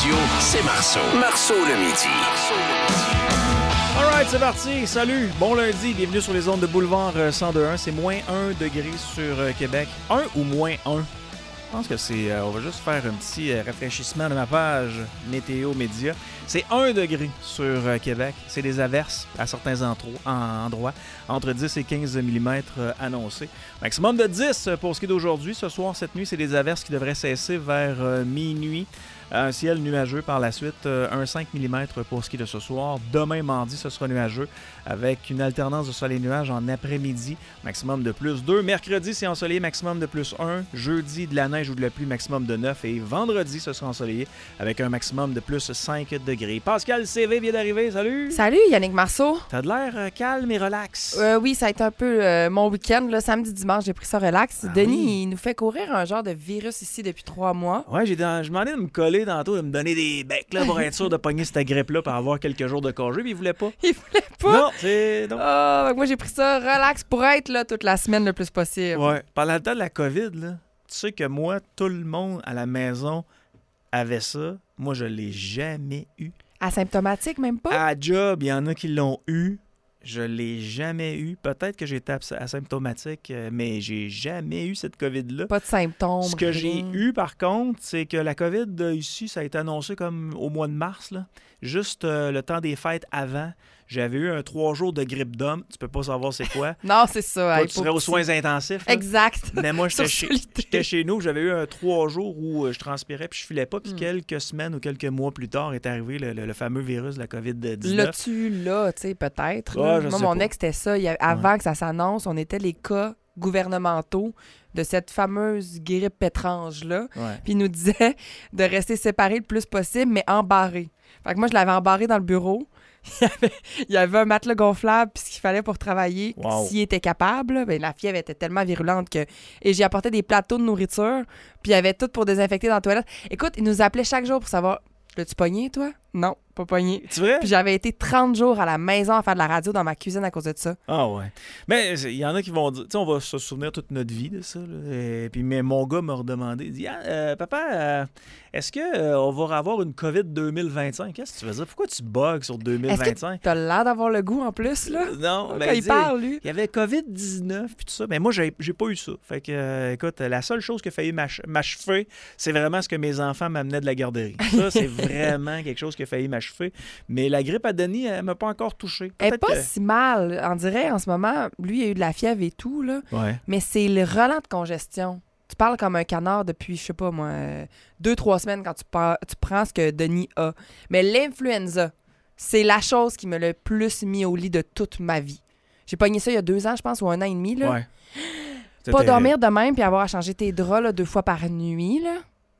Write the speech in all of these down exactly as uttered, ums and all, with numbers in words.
radio, c'est Marceau. Marceau le midi. All right, c'est parti. Salut. Bon lundi. Bienvenue sur les ondes de Boulevard cent deux point un. C'est moins un degré sur euh, Québec. un ou moins un? Je pense que c'est... Euh, on va juste faire un petit euh, rafraîchissement de ma page Météo Média. C'est un degré sur euh, Québec. C'est des averses à certains endroits, en, endroits. Entre dix et quinze millimètres euh, annoncés. Maximum de dix pour ce qui est d'aujourd'hui. Ce soir, cette nuit, c'est des averses qui devraient cesser vers euh, minuit. Un ciel nuageux par la suite, un virgule cinq millimètres pour ce qui est de ce soir. Demain, mardi, ce sera nuageux avec une alternance de soleil et nuages en après-midi, maximum de plus deux. Mercredi, c'est ensoleillé, maximum de plus un. Jeudi, de la neige ou de la pluie, maximum de neuf. Et vendredi, ce sera ensoleillé avec un maximum de plus cinq degrés. Pascal C V vient d'arriver, salut! Salut, Yannick Marceau. T'as de l'air euh, calme et relax. Euh, oui, ça a été un peu euh, mon week-end, là, samedi, dimanche, j'ai pris ça relax. Ah Denis, oui. il nous fait courir un genre de virus ici depuis trois mois. Ouais, j'ai dans- je demandais de me coller tantôt, de me donner des becs là, pour être sûr de pogner cette grippe-là pour avoir quelques jours de congé, mais il voulait pas. Il voulait pas. Non, c'est... non. Ah, moi, j'ai pris ça relax pour être là toute la semaine le plus possible. Ouais. Pendant le temps de la COVID, là, tu sais que moi, tout le monde à la maison avait ça. Moi, je l'ai jamais eu. Asymptomatique, même pas? À job, il y en a qui l'ont eu. Je l'ai jamais eu. Peut-être que j'étais abs- asymptomatique, euh, mais j'ai jamais eu cette COVID-là. Pas de symptômes. Ce que j'ai rien. eu, par contre, c'est que la COVID, euh, ici, ça a été annoncé comme au mois de mars, là. Juste euh, le temps des fêtes avant. J'avais eu un trois jours de grippe d'homme. Tu peux pas savoir c'est quoi. Non, c'est ça. Toi, hey, tu pour serais aux petit. soins intensifs. là. Exact. Mais moi, j'étais Sur chez, solitaire. j'étais chez nous. J'avais eu un trois jours où euh, je transpirais puis je filais pas. Puis Mm. quelques semaines ou quelques mois plus tard est arrivé le, le- le fameux virus de la COVID dix-neuf. L'as-tu là, tu sais, peut-être. Ah, là. je Moi, sais mon pas. ex, c'était ça. Il y a- avant que ça s'annonce, on était les cas gouvernementaux de cette fameuse grippe étrange-là. Ouais. Puis il nous disait de rester séparés le plus possible, mais embarrés. Fait que moi, je l'avais embarré dans le bureau. Il y avait, il y avait un matelas gonflable, puis ce qu'il fallait pour travailler, Wow. s'il était capable. là, ben, la fièvre était tellement virulente que... Et j'y apportais des plateaux de nourriture, puis il y avait tout pour désinfecter dans la toilette. Écoute, il nous appelait chaque jour pour savoir, l'as-tu pogné, toi? Non, pas pogné. C'est vrai? Puis j'avais été trente jours à la maison à faire de la radio dans ma cuisine à cause de ça. Ah ouais. Mais il y en a qui vont dire, tu sais, on va se souvenir toute notre vie de ça. Là. Et puis mais mon gars m'a redemandé, il dit, ah, euh, papa, euh, est-ce que euh, on va avoir une COVID deux mille vingt-cinq? Qu'est-ce que tu veux dire? Pourquoi tu bugs sur deux mille vingt-cinq? T'as l'air d'avoir le goût en plus, là. Non, Quand ben, il dit, parle, lui. il y avait COVID dix-neuf puis tout ça. Mais moi, j'ai, j'ai pas eu ça. Fait que, euh, écoute, la seule chose qui a failli m'ach- m'achever, c'est vraiment ce que mes enfants m'amenaient de la garderie. Ça, c'est vraiment quelque chose qui a failli m'achever. Mais la grippe à Denis, elle m'a pas encore touché. Elle est Peut-être pas que- si mal, on dirait, en ce moment. Lui, il a eu de la fièvre et tout, là. Ouais. Mais c'est le relent de congestion. Tu parles comme un canard depuis, je sais pas moi, euh, deux, trois semaines quand tu, par- tu prends ce que Denis a. Mais l'influenza, c'est la chose qui me l'a le plus mis au lit de toute ma vie. J'ai pogné ça il y a deux ans, je pense, ou un an et demi, là. Ouais. C'était Pas terrible. dormir de même puis avoir à changer tes draps là, deux fois par nuit, là.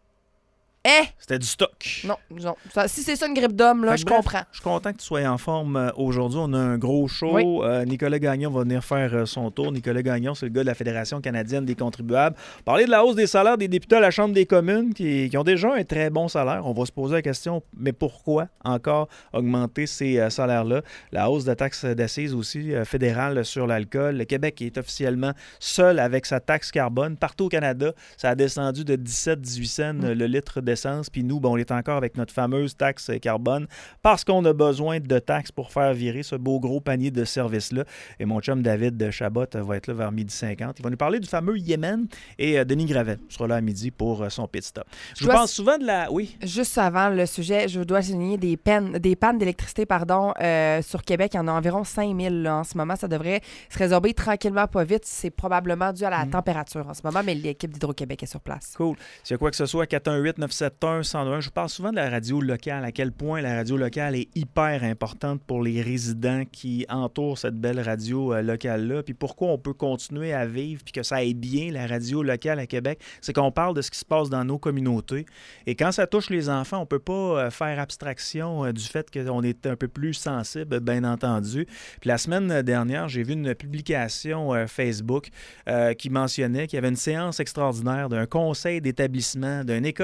Eh! C'était du stock. Non, non. Ça- si c'est ça une grippe d'homme, là, Fait que je bref, comprends. Je suis content que tu sois en forme euh, aujourd'hui. On a un gros show. Oui. Euh, Nicolas Gagnon va venir faire euh, son tour. Nicolas Gagnon, c'est le gars de la Fédération canadienne des contribuables. Parler de la hausse des salaires des députés à la Chambre des communes qui, qui ont déjà un très bon salaire. On va se poser la question, mais pourquoi encore augmenter ces euh, salaires-là? La hausse de la taxe d'assises aussi euh, fédérale sur l'alcool. Le Québec est officiellement seul avec sa taxe carbone. Partout au Canada, ça a descendu de dix-sept à dix-huit cents Mm. euh, le litre d'essence. Puis nous, bon, on est encore avec notre fameuse taxe carbone parce qu'on a besoin de taxes pour faire virer ce beau gros panier de services-là. Et mon chum David de Chabot va être là vers midi cinquante. Il va nous parler du fameux Yémen et euh, Denis Gravel sera là à midi pour euh, son pit stop. Je vous dois- pense souvent de la... Oui. Juste avant le sujet, je dois souligner des, peines, des pannes d'électricité pardon, euh, sur Québec. Il y en a environ cinq mille là, en ce moment. Ça devrait se résorber tranquillement, pas vite. C'est probablement dû à la Mm. température en ce moment, mais l'équipe d'Hydro-Québec est sur place. Cool. S'il y a quoi que ce soit, quatre un huit neuf sept un un zéro un. Je vous parle souvent de la radio locale, à quel point la radio locale est hyper importante pour les résidents qui entourent cette belle radio euh, locale-là. Puis pourquoi on peut continuer à vivre puis que ça aille bien, la radio locale à Québec, c'est qu'on parle de ce qui se passe dans nos communautés. Et quand ça touche les enfants, on ne peut pas euh, faire abstraction euh, du fait qu'on est un peu plus sensible, bien entendu. Puis la semaine dernière, j'ai vu une publication euh, Facebook euh, qui mentionnait qu'il y avait une séance extraordinaire d'un conseil d'établissement, d'une école spécialisée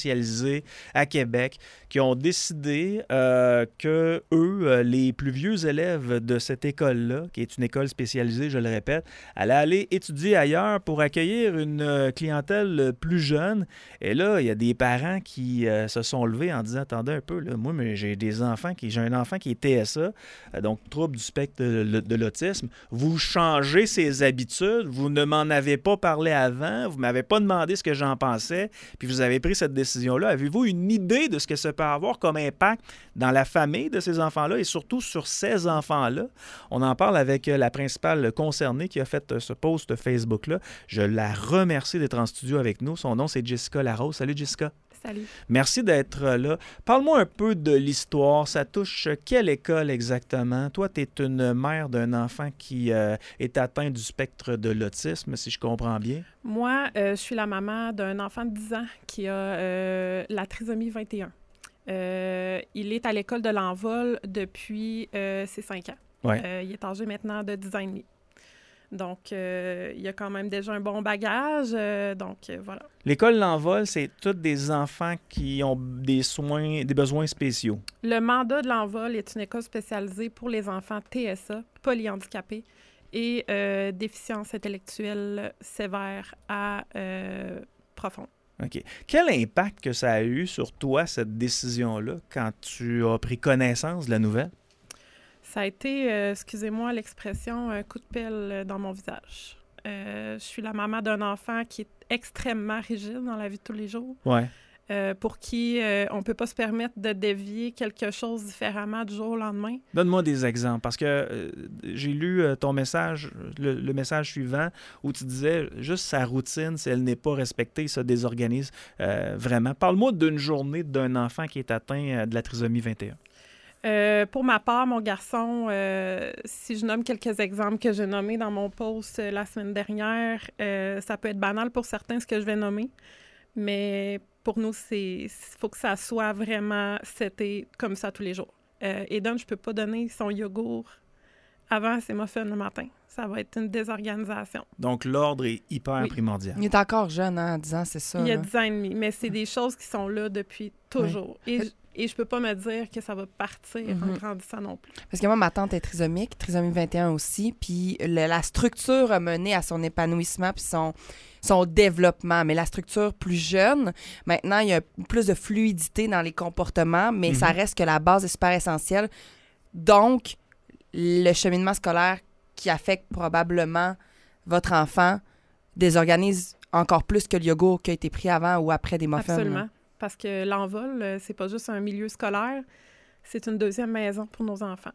spécialisée à Québec qui ont décidé euh, que eux, les plus vieux élèves de cette école-là, qui est une école spécialisée, je le répète, allaient aller étudier ailleurs pour accueillir une clientèle plus jeune. Et là, il y a des parents qui euh, se sont levés en disant, attendez un peu, là, moi, mais j'ai des enfants qui, j'ai un enfant qui est T S A, euh, donc trouble du spectre de, de l'autisme. Vous changez ses habitudes, vous ne m'en avez pas parlé avant, vous ne m'avez pas demandé ce que j'en pensais, puis vous avez pris cette décision-là. Avez-vous une idée de ce que ça peut avoir comme impact dans la famille de ces enfants-là et surtout sur ces enfants-là? On en parle avec la principale concernée qui a fait ce post Facebook-là. Je la remercie d'être en studio avec nous. Son nom, c'est Jessica Larose. Salut, Jessica. Salut. Merci d'être là. Parle-moi un peu de l'histoire. Ça touche quelle école exactement? Toi, tu es une mère d'un enfant qui euh, est atteint du spectre de l'autisme, si je comprends bien. Moi, euh, je suis la maman d'un enfant de dix ans qui a euh, la trisomie vingt et un. Euh, il est à l'école de l'Envol depuis euh, ses cinq ans. Ouais. Euh, il est âgé maintenant de dix ans et demi. Donc, euh, il y a quand même déjà un bon bagage. Euh, donc, euh, voilà. L'école L'Envol, c'est tous des enfants qui ont des soins, des besoins spéciaux. Le mandat de l'Envol est une école spécialisée pour les enfants T S A, polyhandicapés et euh, déficience intellectuelle sévère à euh, profonde. OK. Quel impact que ça a eu sur toi, cette décision-là, quand tu as pris connaissance de la nouvelle? Ça a été, euh, excusez-moi l'expression, un coup de pelle dans mon visage. Euh, je suis la maman d'un enfant qui est extrêmement rigide dans la vie de tous les jours, Ouais. euh, pour qui euh, on ne peut pas se permettre de dévier quelque chose différemment du jour au lendemain. Donne-moi des exemples, parce que euh, j'ai lu euh, ton message, le, le message suivant, où tu disais juste sa routine, si elle n'est pas respectée, ça désorganise euh, vraiment. Parle-moi d'une journée d'un enfant qui est atteint euh, de la trisomie vingt et un. Euh, pour ma part, mon garçon, euh, si je nomme quelques exemples que j'ai nommés dans mon post euh, la semaine dernière, euh, ça peut être banal pour certains ce que je vais nommer, mais pour nous, c'est faut que ça soit vraiment c'était comme ça tous les jours. Euh, Eden, je ne peux pas donner son yogourt avant ses muffins le matin. Ça va être une désorganisation. Donc, l'ordre est hyper Oui. primordial. Il est encore jeune, hein, à dix ans, c'est ça. Il y a là. dix ans et demi, mais c'est des choses qui sont là depuis toujours. Et, Euh, je- et je peux pas me dire que ça va partir en Mhm. grandissant non plus. Parce que moi, ma tante est trisomique, trisomie vingt et un aussi, puis le- la structure a mené à son épanouissement puis son, son développement. Mais la structure plus jeune, maintenant, il y a plus de fluidité dans les comportements, mais Mhm. ça reste que la base est super essentielle. Donc, le cheminement scolaire qui affecte probablement votre enfant désorganise encore plus que le yogourt qui a été pris avant ou après des muffins. Absolument. là. Parce que l'envol, euh, c'est pas juste un milieu scolaire, c'est une deuxième maison pour nos enfants.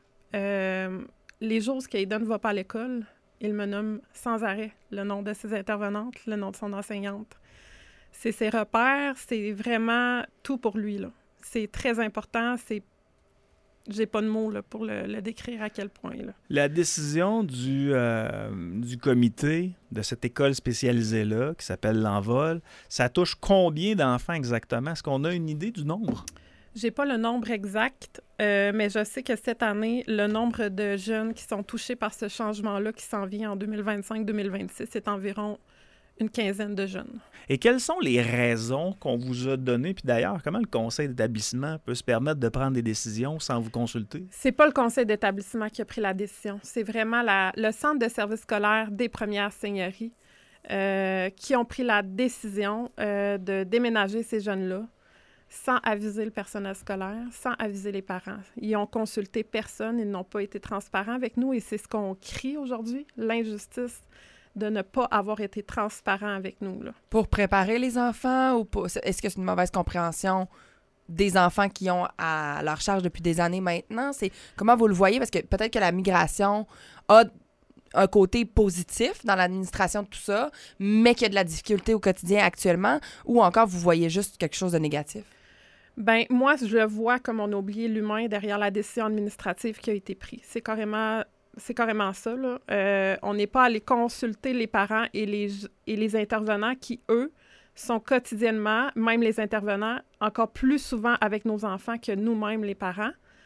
Euh, les jours où Aiden ne va pas à l'école, il me nomme sans arrêt le nom de ses intervenantes, le nom de son enseignante. C'est ses repères, c'est vraiment tout pour lui, là. C'est très important, c'est... J'ai pas de mots là, pour le, le décrire à quel point, là. La décision du, euh, du comité de cette école spécialisée-là, qui s'appelle l'Envol, ça touche combien d'enfants exactement? Est-ce qu'on a une idée du nombre? J'ai pas le nombre exact, euh, mais je sais que cette année, le nombre de jeunes qui sont touchés par ce changement-là qui s'en vient en deux mille vingt-cinq deux mille vingt-six, c'est environ une quinzaine de jeunes. Et quelles sont les raisons qu'on vous a données? Puis d'ailleurs, comment le conseil d'établissement peut se permettre de prendre des décisions sans vous consulter? C'est pas le conseil d'établissement qui a pris la décision. C'est vraiment la, le centre de service scolaire des Premières Seigneuries euh, qui ont pris la décision euh, de déménager ces jeunes-là sans aviser le personnel scolaire, sans aviser les parents. Ils ont consulté personne, ils n'ont pas été transparents avec nous et c'est ce qu'on crie aujourd'hui, l'injustice de ne pas avoir été transparent avec nous, là. Pour préparer les enfants ou pour... est-ce que c'est une mauvaise compréhension des enfants qui ont à leur charge depuis des années maintenant? C'est comment vous le voyez? Parce que peut-être que la migration a un côté positif dans l'administration de tout ça, mais qu'il y a de la difficulté au quotidien actuellement, ou encore vous voyez juste quelque chose de négatif? Ben moi, je le vois comme on a oublié l'humain derrière la décision administrative qui a été prise. C'est carrément... C'est carrément ça, là. Euh, on n'est pas allé consulter les parents et les, et les intervenants qui, eux, sont quotidiennement, même les intervenants, encore plus souvent avec nos enfants que nous-mêmes, les parents.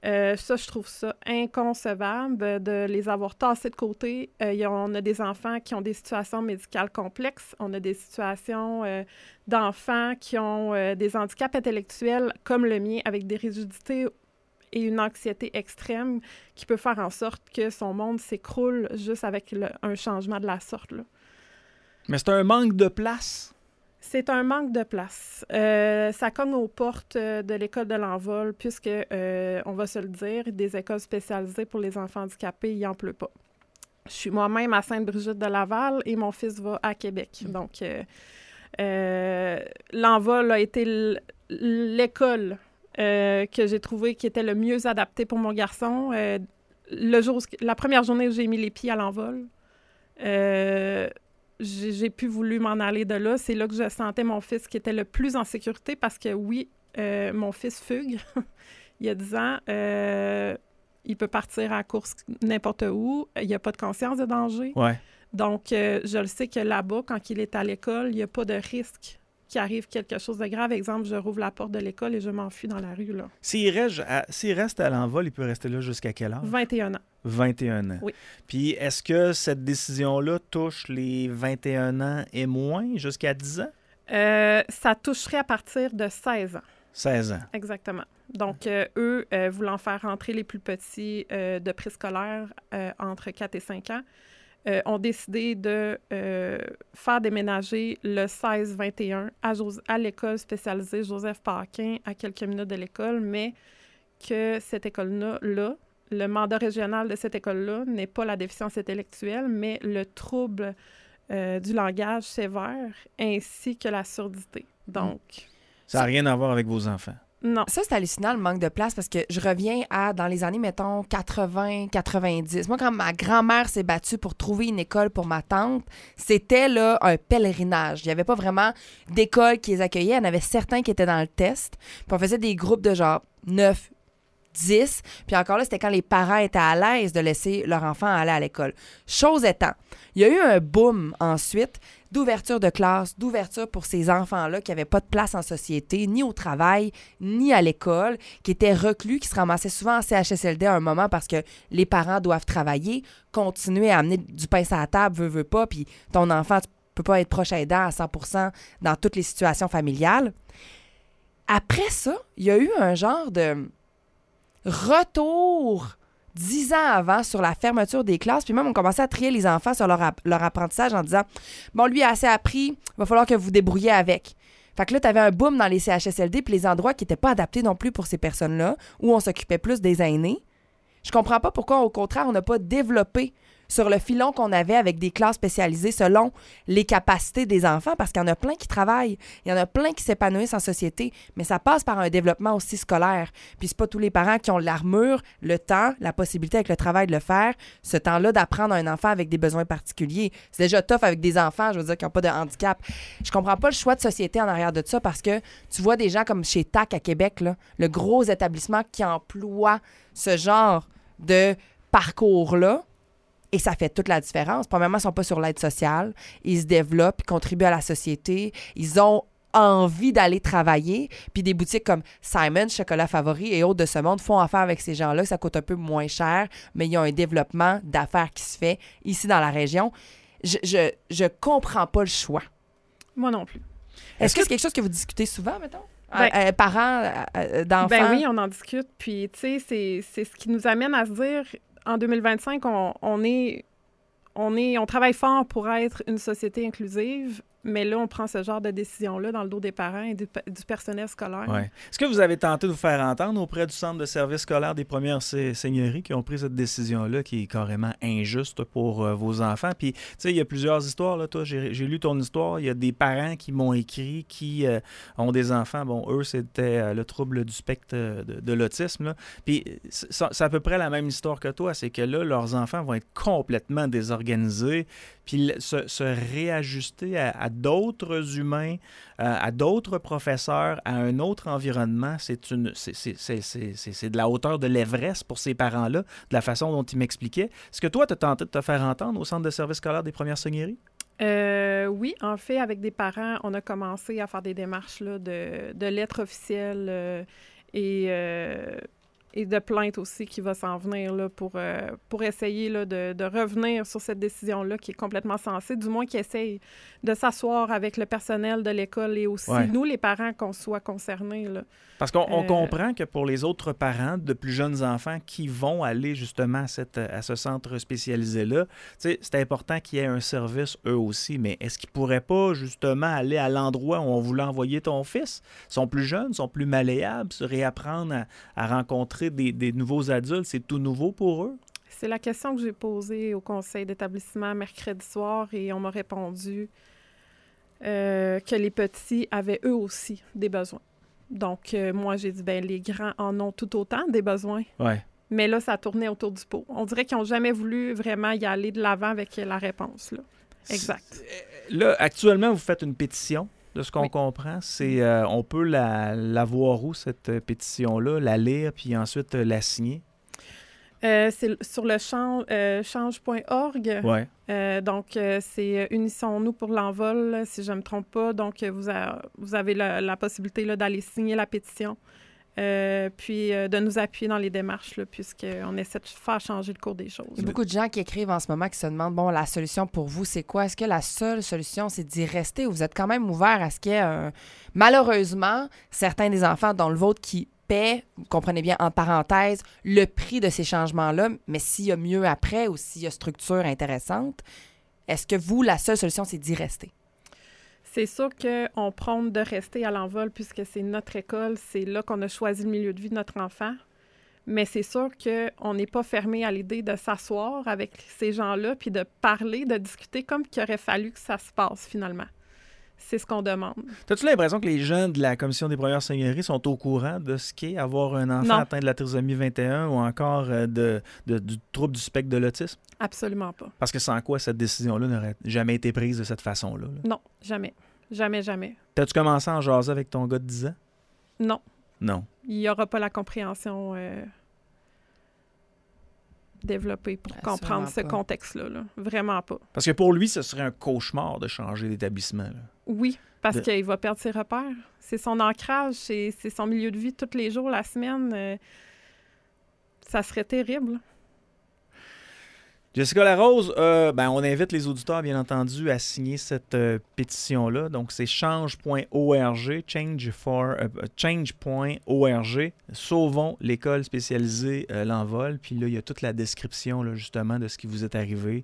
Euh, ça, je trouve ça inconcevable de les avoir tassés de côté. Euh, y a, on a des enfants qui ont des situations médicales complexes. On a des situations euh, d'enfants qui ont euh, des handicaps intellectuels comme le mien, avec des rigidités et une anxiété extrême qui peut faire en sorte que son monde s'écroule juste avec le, un changement de la sorte, là. Mais c'est un manque de place. C'est un manque de place. Euh, ça cogne aux portes de l'école de l'Envol, puisque, euh, on va se le dire, des écoles spécialisées pour les enfants handicapés, il n'en pleut pas. Je suis moi-même à Sainte-Brigitte de Laval et mon fils va à Québec. Mmh. Donc, euh, euh, l'Envol a été l'école euh, que j'ai trouvée qui était le mieux adaptée pour mon garçon. Euh, le jour, la première journée où j'ai mis les pieds à l'Envol, euh, J'ai, j'ai pu voulu m'en aller de là. C'est là que je sentais mon fils qui était le plus en sécurité parce que, oui, euh, mon fils fugue. Il a dix ans. Euh, il peut partir à la course n'importe où. Il n'y a pas de conscience de danger. Ouais. Donc, euh, je le sais que là-bas, quand il est à l'école, il n'y a pas de risque qu'il arrive quelque chose de grave. Exemple, je rouvre la porte de l'école et je m'enfuis dans la rue, là. S'il reste à, s'il reste à l'Envol, il peut rester là jusqu'à quelle heure? vingt et un ans. vingt et un ans. Oui. Puis est-ce que cette décision-là touche les vingt et un ans et moins jusqu'à dix ans? Euh, ça toucherait à partir de seize ans. seize ans. Exactement. Donc, euh, eux, euh, voulant faire rentrer les plus petits euh, de préscolaire euh, entre quatre et cinq ans, euh, ont décidé de euh, faire déménager le seize vingt et un à, Jos- à l'école spécialisée Joseph Paquin, à quelques minutes de l'école, mais que cette école-là, là, le mandat régional de cette école-là n'est pas la déficience intellectuelle, mais le trouble euh, du langage sévère ainsi que la surdité. Donc... Ça n'a rien à voir avec vos enfants. Non. Ça, c'est hallucinant, le manque de place, parce que je reviens à, dans les années, mettons, quatre-vingts, quatre-vingt-dix. Moi, quand ma grand-mère s'est battue pour trouver une école pour ma tante, c'était, là, un pèlerinage. Il n'y avait pas vraiment d'école qui les accueillait. Il y en avait certains qui étaient dans le test. Puis on faisait des groupes de genre neuf, dix. Puis encore là, c'était quand les parents étaient à l'aise de laisser leur enfant aller à l'école. Chose étant, il y a eu un boom ensuite d'ouverture de classe, d'ouverture pour ces enfants-là qui n'avaient pas de place en société, ni au travail, ni à l'école, qui étaient reclus, qui se ramassaient souvent en C H S L D à un moment parce que les parents doivent travailler, continuer à amener du pain sur la table, veut, veut pas, puis ton enfant, tu peux pas être proche aidant à cent pour cent dans toutes les situations familiales. Après ça, il y a eu un genre de retour dix ans avant sur la fermeture des classes. Puis même, on commençait à trier les enfants sur leur, app- leur apprentissage en disant « Bon, lui a assez appris, il va falloir que vous débrouillez avec. » Fait que là, tu avais un boom dans les C H S L D puis les endroits qui n'étaient pas adaptés non plus pour ces personnes-là, où on s'occupait plus des aînés. Je comprends pas pourquoi, au contraire, on n'a pas développé sur le filon qu'on avait avec des classes spécialisées selon les capacités des enfants, parce qu'il y en a plein qui travaillent, il y en a plein qui s'épanouissent en société, mais ça passe par un développement aussi scolaire. Puis c'est pas tous les parents qui ont l'armure, le temps, la possibilité avec le travail de le faire, ce temps-là d'apprendre à un enfant avec des besoins particuliers. C'est déjà tough avec des enfants, je veux dire, qui n'ont pas de handicap. Je comprends pas le choix de société en arrière de ça, parce que tu vois des gens comme chez T A C à Québec, là, le gros établissement qui emploie ce genre de parcours-là. Et ça fait toute la différence. Premièrement, ils ne sont pas sur l'aide sociale. Ils se développent, ils contribuent à la société. Ils ont envie d'aller travailler. Puis des boutiques comme Simon, Chocolat Favori et autres de ce monde font affaire avec ces gens-là. Ça coûte un peu moins cher, mais il y a un développement d'affaires qui se fait ici dans la région. Je je, je comprends pas le choix. Moi non plus. Est-ce, Est-ce que c'est quelque chose que vous discutez souvent, mettons? Ben, euh, euh, parents euh, d'enfants? Ben oui, on en discute. Puis, tu sais, c'est, c'est ce qui nous amène à se dire... En deux mille vingt-cinq, on, on, est, on, est, on travaille fort pour être une société inclusive, mais là, on prend ce genre de décision-là dans le dos des parents et du, du personnel scolaire. Ouais. Est-ce que vous avez tenté de vous faire entendre auprès du Centre de service scolaire des premières seigneuries qui ont pris cette décision-là qui est carrément injuste pour euh, vos enfants? Puis, tu sais, il y a plusieurs histoires. Là, toi, j'ai, j'ai lu ton histoire. Il y a des parents qui m'ont écrit qui euh, ont des enfants. Bon, eux, c'était euh, le trouble du spectre de, de l'autisme. Là. Puis, c'est, c'est à peu près la même histoire que toi. C'est que là, leurs enfants vont être complètement désorganisés puis se, se réajuster à, à d'autres humains, euh, à d'autres professeurs, à un autre environnement. C'est, une, c'est, c'est, c'est, c'est, c'est de la hauteur de l'Everest pour ces parents-là, de la façon dont ils m'expliquaient. Est-ce que toi, tu as tenté de te faire entendre au Centre de service scolaire des premières seigneuries? Euh, oui, en fait, avec des parents, on a commencé à faire des démarches là, de, de lettres officielles euh, et... Euh, et de plainte aussi qui va s'en venir là, pour, euh, pour essayer là, de, de revenir sur cette décision-là qui est complètement sensée, du moins qui essaye de s'asseoir avec le personnel de l'école et aussi Ouais. nous, les parents, qu'on soit concernés. Là. Parce qu'on on Euh, comprend que pour les autres parents de plus jeunes enfants qui vont aller justement à, cette, à ce centre spécialisé-là, tu sais, c'est important qu'il y ait un service eux aussi, mais est-ce qu'ils ne pourraient pas justement aller à l'endroit où on voulait envoyer ton fils? Ils sont plus jeunes, ils sont plus malléables, se réapprendre à, à rencontrer des, des nouveaux adultes, c'est tout nouveau pour eux? C'est la question que j'ai posée au conseil d'établissement mercredi soir et on m'a répondu euh, que les petits avaient eux aussi des besoins. Donc, euh, moi, j'ai dit, ben les grands en ont tout autant des besoins. Ouais. Mais là, ça tournait autour du pot. On dirait qu'ils n'ont jamais voulu vraiment y aller de l'avant avec la réponse. Là. Exact. Là, actuellement, vous faites une pétition, de ce qu'on Oui. comprend. C'est, euh, on peut la, la voir où, cette euh, pétition-là, la lire, puis ensuite euh, la signer? Euh, c'est sur le change, euh, change point org. Ouais. Euh, donc, euh, c'est euh, Unissons-nous pour l'envol, là, si je ne me trompe pas. Donc, euh, vous, a- vous avez la, la possibilité là, d'aller signer la pétition, euh, puis euh, de nous appuyer dans les démarches, là, puisqu'on essaie de faire changer le cours des choses. Il y a beaucoup de gens qui écrivent en ce moment qui se demandent, bon, la solution pour vous, c'est quoi? Est-ce que la seule solution, c'est d'y rester ou vous êtes quand même ouvert à ce qu'il y ait, un... malheureusement, certains des enfants, dont le vôtre, qui paient, vous comprenez bien, en parenthèse, le prix de ces changements-là, mais s'il y a mieux après ou s'il y a structure intéressante, est-ce que vous, la seule solution, c'est d'y rester? C'est sûr qu'on prône de rester à l'envol puisque c'est notre école, c'est là qu'on a choisi le milieu de vie de notre enfant. Mais c'est sûr qu'on n'est pas fermé à l'idée de s'asseoir avec ces gens-là puis de parler, de discuter comme qu'il aurait fallu que ça se passe finalement. C'est ce qu'on demande. As-tu l'impression que les gens de la Commission des premières seigneuries sont au courant de ce qu'est avoir un enfant Non. atteint de la trisomie vingt et un ou encore euh, de, de- du trouble du spectre de l'autisme? Absolument pas. Parce que sans quoi cette décision-là n'aurait jamais été prise de cette façon-là. là. Non, jamais. Jamais, jamais. T'as-tu commencé à en jaser avec ton gars de dix ans? Non. Non. Il n'y aura pas la compréhension euh, développée pour Assurément comprendre ce pas. contexte-là. Là. Vraiment pas. Parce que pour lui, ce serait un cauchemar de changer d'établissement. là. Oui, parce De- qu'il va perdre ses repères. C'est son ancrage, c'est, c'est son milieu de vie tous les jours, la semaine. euh, ça serait terrible. Jessica Larose, euh, ben, on invite les auditeurs, bien entendu, à signer cette euh, pétition-là. Donc, c'est change point org, change for, euh, change point org. Sauvons l'école spécialisée euh, L'Envol. Puis là, il y a toute la description, là, justement, de ce qui vous est arrivé.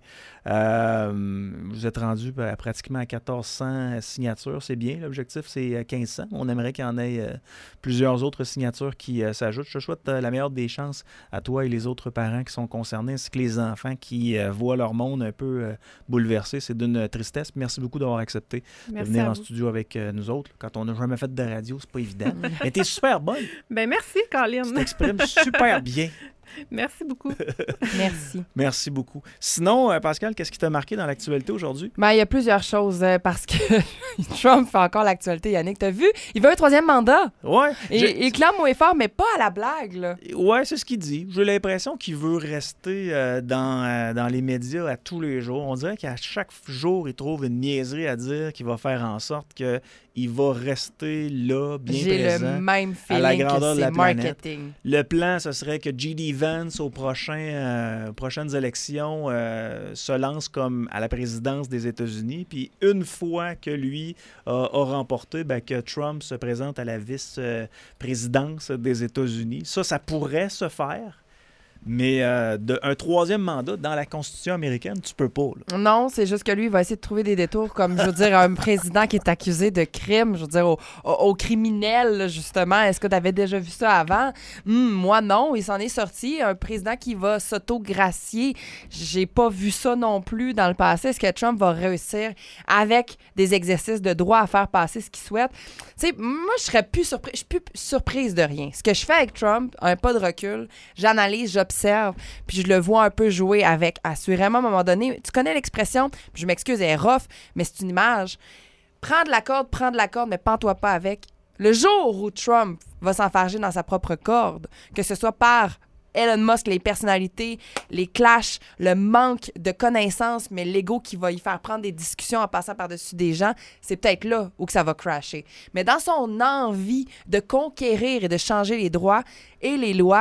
Euh, vous êtes rendu à pratiquement à quatorze cents signatures. C'est bien. L'objectif, c'est euh, quinze cents. On aimerait qu'il y en ait euh, plusieurs autres signatures qui euh, s'ajoutent. Je te souhaite euh, la meilleure des chances à toi et les autres parents qui sont concernés, ainsi que les enfants qui euh, voient leur monde un peu euh, bouleversé. C'est d'une tristesse. Merci beaucoup d'avoir accepté de Merci venir à en vous. studio avec euh, nous autres. Quand on n'a jamais fait de radio, c'est pas évident. Mais t'es super bonne. Ben merci, Colin. Tu t'exprimes super bien. Merci beaucoup. Merci. Merci beaucoup. Sinon, euh, Pascal, qu'est-ce qui t'a marqué dans l'actualité aujourd'hui? Ben, il y a plusieurs choses euh, parce que Trump fait encore l'actualité, Yannick. T'as vu? Il veut un troisième mandat. Ouais. Et, j'ai- il clame haut et fort, mais pas à la blague, là. Ouais, c'est ce qu'il dit. J'ai l'impression qu'il veut rester euh, dans, euh, dans les médias à tous les jours. On dirait qu'à chaque jour, il trouve une niaiserie à dire qui va faire en sorte qu'il va rester là, bien J'ai présent. le même à la feeling grandeur que de la c'est planète. marketing. Le plan, ce serait que J D Vance, aux prochains, euh, prochaines élections, euh, se lance comme à la présidence des États-Unis. Puis une fois que lui a, a remporté, ben, que Trump se présente à la vice-présidence des États-Unis. Ça, ça pourrait se faire. Mais euh, de, un troisième mandat dans la Constitution américaine, tu peux pas. là. Non, c'est juste que lui, il va essayer de trouver des détours, comme, je veux dire, un président qui est accusé de crime, je veux dire, au, au, au criminel, là, justement. Est-ce que tu avais déjà vu ça avant? Hum, moi, non. Il s'en est sorti. Un président qui va s'auto-gracier, j'ai pas vu ça non plus dans le passé. Est-ce que Trump va réussir, avec des exercices de droit, à faire passer ce qu'il souhaite? Tu sais, moi, je serais plus surprise, je suis plus surprise de rien. Ce que je fais avec Trump, un pas de recul, j'analyse, j'observe, puis je le vois un peu jouer avec, assurément, à un moment donné. Tu connais l'expression, puis je m'excuse, elle est rough, mais c'est une image. Prends de la corde, prends de la corde, mais pends-toi pas avec. Le jour où Trump va s'enfarger dans sa propre corde, que ce soit par Elon Musk, les personnalités, les clashs, le manque de connaissances, mais l'ego qui va y faire prendre des discussions en passant par-dessus des gens, c'est peut-être là où que ça va crasher. Mais dans son envie de conquérir et de changer les droits et les lois,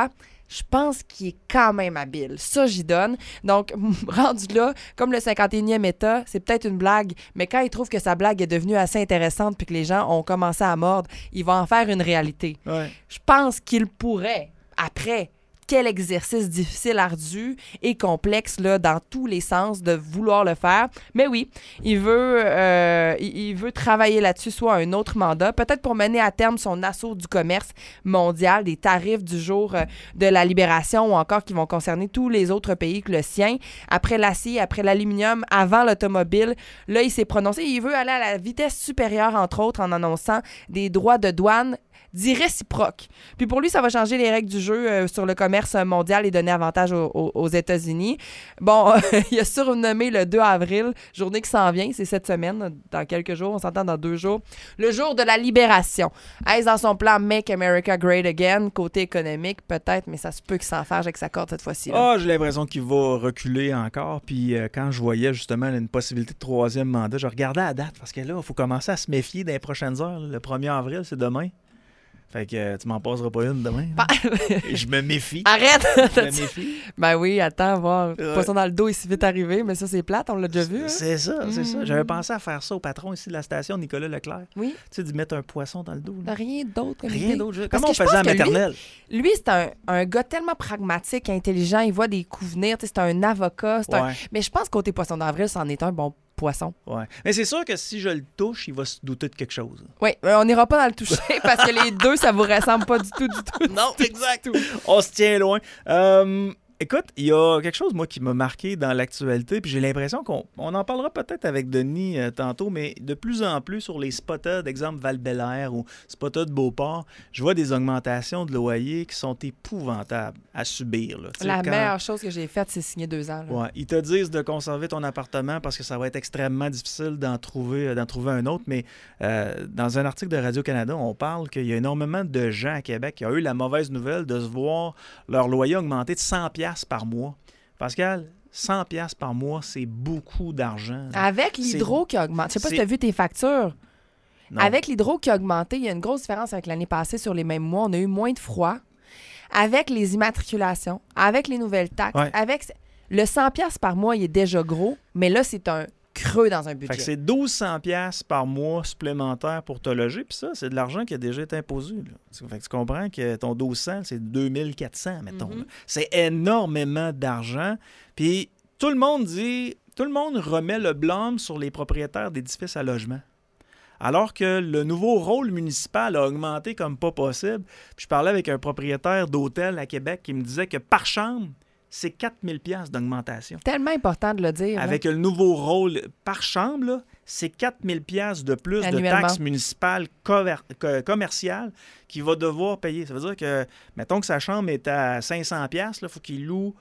je pense qu'il est quand même habile. Ça, j'y donne. Donc, rendu là, comme le cinquante et unième État, c'est peut-être une blague, mais quand il trouve que sa blague est devenue assez intéressante puis que les gens ont commencé à mordre, il va en faire une réalité. Ouais. Je pense qu'il pourrait, après... Quel exercice difficile, ardu et complexe là, dans tous les sens de vouloir le faire. Mais oui, il veut, euh, il, il veut travailler là-dessus, soit un autre mandat, peut-être pour mener à terme son assaut du commerce mondial, des tarifs du jour euh, de la libération ou encore qui vont concerner tous les autres pays que le sien. Après l'acier, après l'aluminium, avant l'automobile, là, il s'est prononcé. Il veut aller à la vitesse supérieure, entre autres, en annonçant des droits de douane dit réciproque. Puis pour lui, ça va changer les règles du jeu euh, sur le commerce mondial et donner avantage aux, aux, aux États-Unis. Bon, il a surnommé le deux avril, journée qui s'en vient, c'est cette semaine, dans quelques jours, on s'entend dans deux jours, le jour de la libération. Est-ce dans son plan Make America Great Again, côté économique, peut-être, mais ça se peut qu'il s'en fâche avec sa corde cette fois-ci. Ah, oh, j'ai l'impression qu'il va reculer encore. Puis euh, quand je voyais justement une possibilité de troisième mandat, je regardais la date parce que là, il faut commencer à se méfier dans les prochaines heures. Là. Le premier avril, c'est demain. Fait que euh, tu m'en passeras pas une demain. Pa- je me méfie. Arrête! Je me méfie. Ben oui, attends, voir. Ouais. Poisson dans le dos est si vite arrivé, mais ça, c'est plate, on l'a déjà vu. Hein? C'est ça, c'est mmh. ça. J'avais pensé à faire ça au patron ici de la station, Nicolas Leclerc. Oui. Tu sais, d'y mettre un poisson dans le dos. Là. Rien d'autre. Rien d'autre. Parce Comment que on je faisait à pense que maternelle? Lui, lui c'est un, un gars tellement pragmatique, intelligent, il voit des coups venir. C'est un avocat. C'est Ouais. un... Mais je pense que côté poisson d'avril, c'en est un bon poisson. Ouais. Mais c'est sûr que si je le touche, il va se douter de quelque chose. Oui, mais on n'ira pas dans le toucher parce que les deux, ça vous ressemble pas du tout, du tout. Non, exact. On se tient loin. Euh, écoute, il y a quelque chose, moi, qui m'a marqué dans l'actualité, puis j'ai l'impression qu'on on en parlera peut-être avec Denis euh, tantôt, mais de plus en plus sur les spotted, d'exemple Val-Bélair ou spotted Beauport, je vois des augmentations de loyers qui sont épouvantables à subir. Là. Tu sais, La quand- meilleure chose que j'ai faite, c'est signer deux ans. Là. Ouais, ils te disent de conserver ton appartement parce que ça va être extrêmement difficile d'en trouver, d'en trouver un autre. Mais euh, dans un article de Radio-Canada, on parle qu'il y a énormément de gens à Québec qui ont eu la mauvaise nouvelle de se voir leur loyer augmenter de cent dollars par mois. Pascal, cent dollars par mois, c'est beaucoup d'argent. Avec l'hydro qui augmente. Je sais pas si c'est- tu as vu tes factures. Non. Avec l'hydro qui a augmenté, il y a une grosse différence avec l'année passée sur les mêmes mois. On a eu moins de froid. Avec les immatriculations, avec les nouvelles taxes, Ouais. avec le cent dollars par mois, il est déjà gros, mais là, c'est un creux dans un budget. Fait que c'est mille deux cents dollars par mois supplémentaire pour te loger. Puis ça, c'est de l'argent qui a déjà été imposé. Là. Fait que tu comprends que ton douze cents, c'est deux mille quatre cents, mettons. Mhm. là. C'est énormément d'argent. Puis tout le monde dit, tout le monde remet le blâme sur les propriétaires d'édifices à logement. Alors que le nouveau rôle municipal a augmenté comme pas possible. Puis je parlais avec un propriétaire d'hôtel à Québec qui me disait que par chambre, c'est quatre mille dollars d'augmentation. Tellement important de le dire. là. Avec le nouveau rôle par chambre, là, c'est quatre mille dollars de plus de Annuellement. taxes municipales cover- co- commerciales qu'il va devoir payer. Ça veut dire que, mettons que sa chambre est à cinq cents dollars, il faut qu'il loue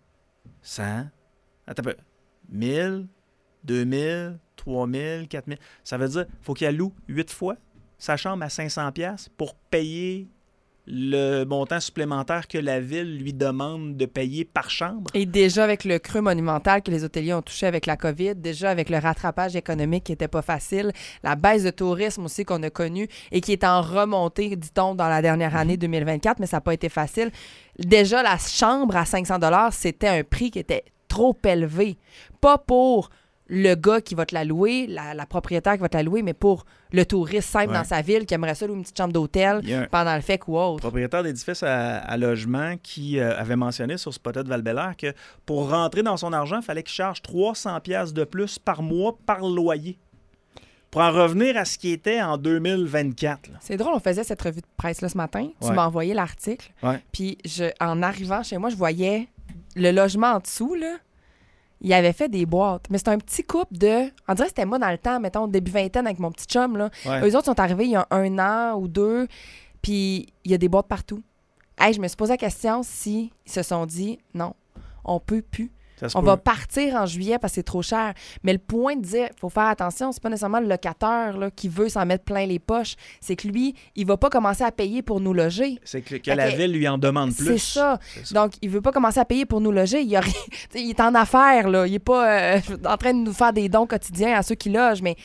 cent, attends un peu, mille, deux mille, trois mille, quatre mille. Ça veut dire qu'il faut qu'il loue huit fois sa chambre à cinq cents dollars pour payer le montant supplémentaire que la ville lui demande de payer par chambre. Et déjà avec le creux monumental que les hôteliers ont touché avec la COVID, déjà avec le rattrapage économique qui n'était pas facile, la baisse de tourisme aussi qu'on a connue et qui est en remontée, dit-on, dans la dernière année deux mille vingt-quatre, mais ça n'a pas été facile. Déjà, la chambre à cinq cents dollars, c'était un prix qui était trop élevé. Pas pour le gars qui va te la louer, la, la propriétaire qui va te la louer, mais pour le touriste simple Ouais. dans sa ville qui aimerait ça louer une petite chambre d'hôtel Il y a un- pendant le F E C ou autre. propriétaire d'édifice à, à logement qui euh, avait mentionné sur Spotted Val-Bélair que pour rentrer dans son argent, il fallait qu'il charge trois cents dollars de plus par mois par loyer. Pour en revenir à ce qui était en deux mille vingt-quatre. là. C'est drôle, on faisait cette revue de presse-là ce matin. Tu Ouais. m'as envoyé l'article. Ouais. Puis je, en arrivant chez moi, je voyais le logement en dessous, là. Il avait fait des boîtes. Mais c'est un petit couple de... On dirait que c'était moi dans le temps, mettons, début vingtaine avec mon petit chum, là. Ouais. Eux autres sont arrivés il y a un an ou deux, puis il y a des boîtes partout. Hey, je me suis posé la question si ils se sont dit, non, on peut plus. Ça se On peut. va partir en juillet parce que c'est trop cher. Mais le point de dire, il faut faire attention, c'est pas nécessairement le locataire là, qui veut s'en mettre plein les poches. C'est que lui, il va pas commencer à payer pour nous loger. C'est que, que Fait la que ville lui en demande plus. C'est ça. C'est ça. Donc, il veut pas commencer à payer pour nous loger. Il, y a rien- t'sais, il est en affaires, là. Il est pas euh, en train de nous faire des dons quotidiens à ceux qui logent, mais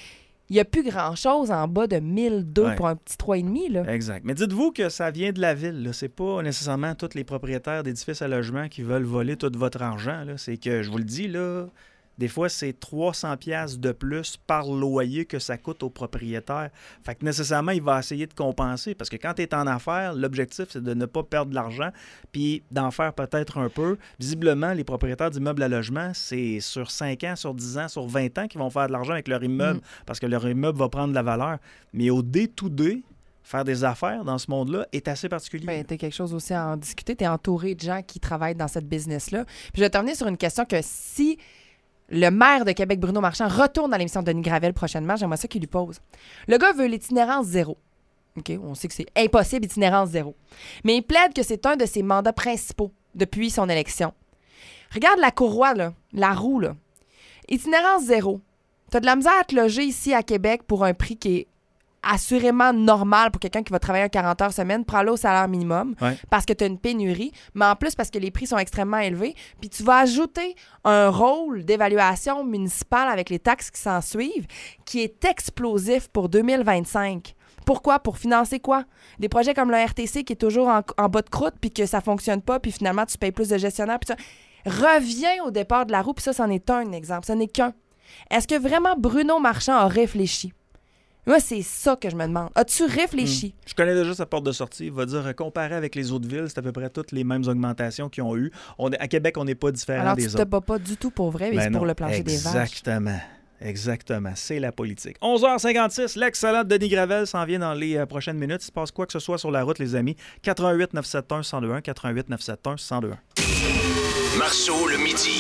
il n'y a plus grand-chose en bas de mille deux Ouais. pour un petit trois virgule cinq. Là. Exact. Mais dites-vous que ça vient de la ville. Là. C'est pas nécessairement tous les propriétaires d'édifices à logement qui veulent voler tout votre argent. Là. C'est que, je vous le dis, là, des fois, c'est trois cents piastres de plus par loyer que ça coûte au propriétaire. Fait que nécessairement, il va essayer de compenser. Parce que quand tu es en affaires, l'objectif, c'est de ne pas perdre de l'argent puis d'en faire peut-être un peu. Visiblement, les propriétaires d'immeubles à logement, c'est sur cinq ans, sur dix ans, sur vingt ans qu'ils vont faire de l'argent avec leur immeuble Mm. parce que leur immeuble va prendre de la valeur. Mais au day-to-day, faire des affaires dans ce monde-là est assez particulier. Ben, t'as quelque chose aussi à en discuter. T'es entouré de gens qui travaillent dans cette business-là. Puis je vais terminer sur une question que si le maire de Québec, Bruno Marchand, retourne dans l'émission de Denis Gravel prochainement, j'aimerais ça qu'il lui pose. Le gars veut l'itinérance zéro. OK, on sait que c'est impossible, itinérance zéro. Mais il plaide que c'est un de ses mandats principaux depuis son élection. Regarde la courroie, là, la roue, là. Itinérance zéro. T'as de la misère à te loger ici à Québec pour un prix qui est assurément normal pour quelqu'un qui va travailler un quarante heures semaine, prends-le au salaire minimum Ouais. parce que tu as une pénurie, mais en plus parce que les prix sont extrêmement élevés. Puis tu vas ajouter un rôle d'évaluation municipale avec les taxes qui s'en suivent qui est explosif pour deux mille vingt-cinq. Pourquoi? Pour financer quoi? Des projets comme le R T C qui est toujours en, en bas de croûte puis que ça fonctionne pas puis finalement tu payes plus de gestionnaires. Puis ça. Reviens au départ de la roue puis ça, c'en est un exemple. Ce n'est qu'un. Est-ce que vraiment Bruno Marchand a réfléchi? Moi, c'est ça que je me demande. As-tu réfléchi? Je connais déjà sa porte de sortie. Il va dire, euh, comparé avec les autres villes, c'est à peu près toutes les mêmes augmentations qu'ils ont eues. On est, à Québec, on n'est pas différent Alors, tu des te autres. bats pas du tout pour vrai, mais Ben c'est pour non, le plancher des vaches. Exactement. Exactement. C'est la politique. onze heures cinquante-six, l'excellent Denis Gravel s'en vient dans les euh, prochaines minutes. Il se passe quoi que ce soit sur la route, les amis. quatre un huit neuf sept un un zéro deux un, quatre un huit neuf sept un un zéro deux un. Marceau le midi.